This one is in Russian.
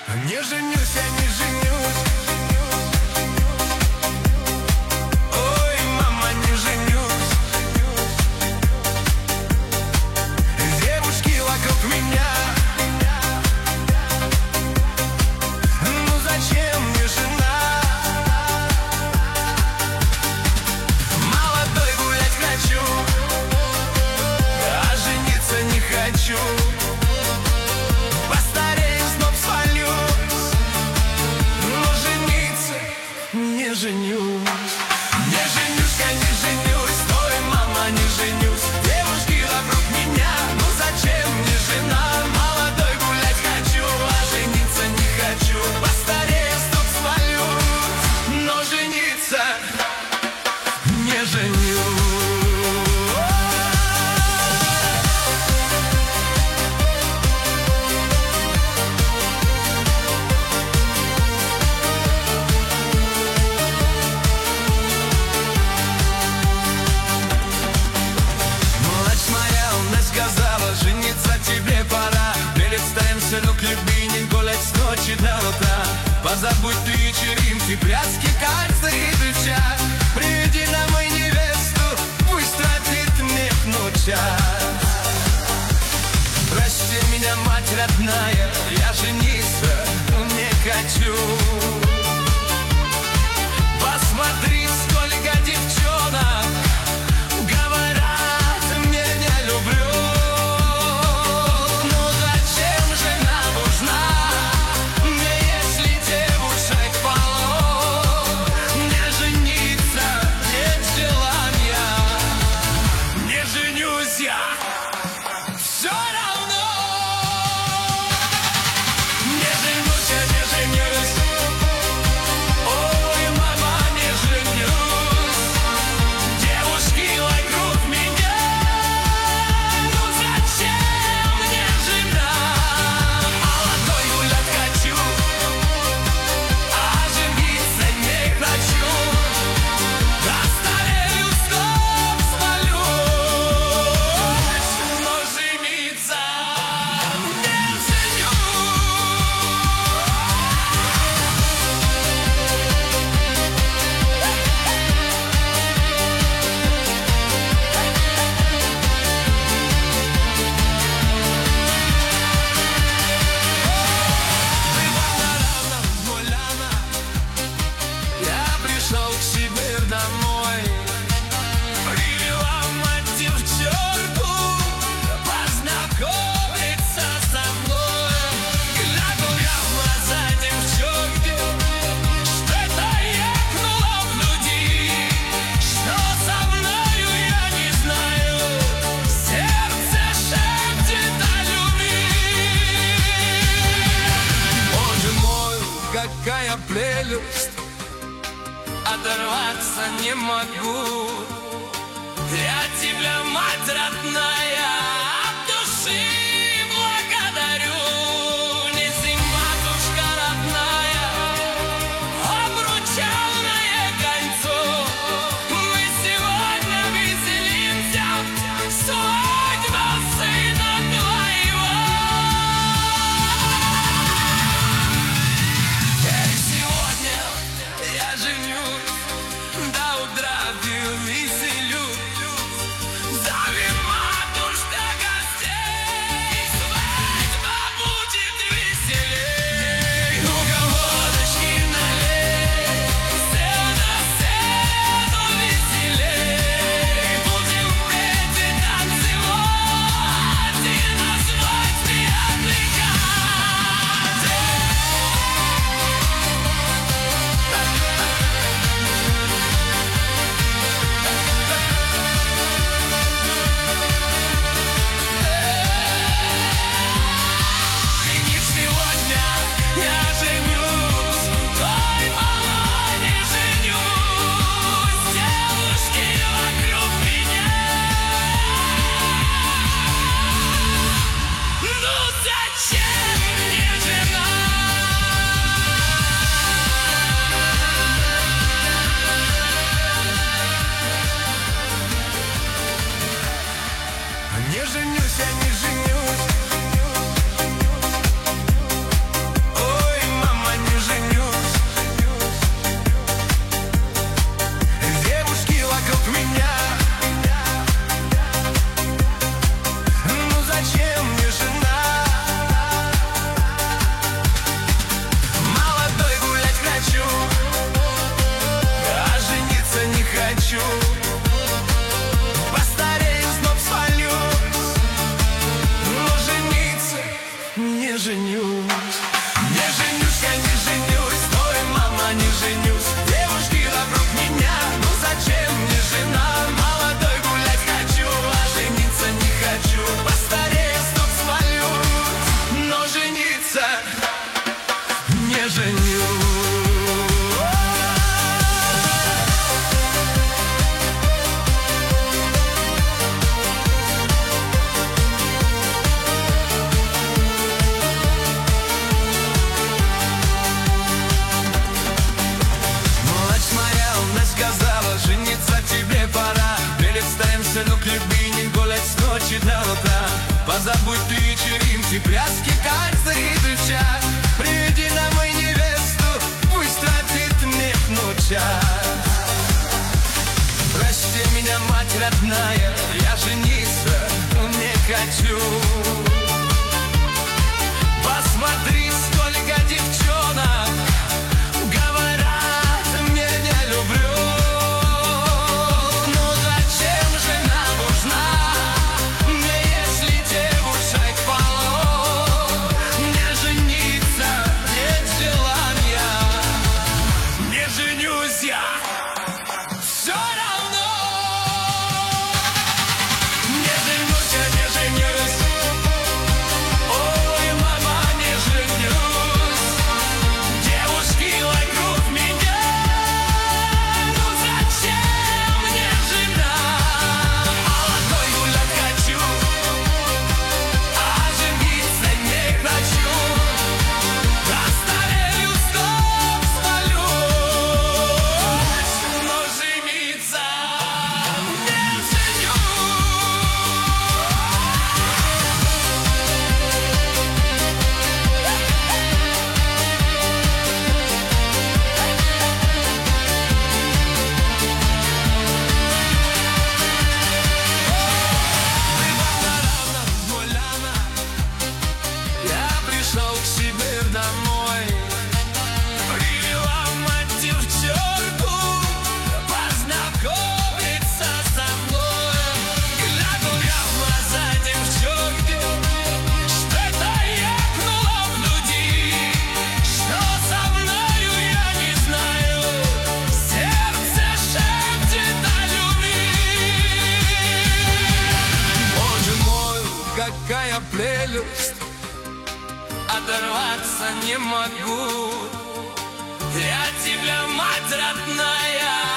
Не женюсь, я не женюсь. Ой, мама, не женюсь. Девушки вокруг меня. Ну зачем мне жена? Молодой гулять хочу, а жениться не хочу. Не женюсь, я не женюсь. Ой, мама, не женюсь. Девушки вокруг меня. Ну зачем мне жена? Молодой гулять хочу, а жениться не хочу. Постарею, стоп, свалюсь, но жениться не женюсь. Тебе пора, представимся, люк, любимый, гулять с ночи до утра. Позабудь ты вечеринки, пляски, кольца и ключа. Приведи домой невесту, пусть тратит мне внуча. Прости меня, мать родная, я жениться не хочу. Посмотри, сколько девчонок говорят, мне не люблю. Какая прелесть, оторваться не могу. Я тебя, мать родная, от души благодарю. Неси, матушка родная, обручальное кольцо. Мы сегодня веселимся, свадьба сына твоего. Сегодня я женюсь, до утра пью женюсь. Не женюсь, я не женюсь, ой, мама, не женюсь. Девушки вокруг меня, ну зачем мне жена? Молодой гулять хочу, а жениться не хочу. Постарею, стоп, свалюсь, но жениться не женюсь. Ну к любви не гулять с ночи до утра. Позабудь ты вечеринки, пляски, кальцы и дыча. Приведи домой невесту, пусть тратит мне час. Прости меня, мать родная, я жениться не хочу. Посмотри, сколько девчонок говорят, мне не люблю. Какая прелесть, оторваться не могу. Я тебя, мать родная,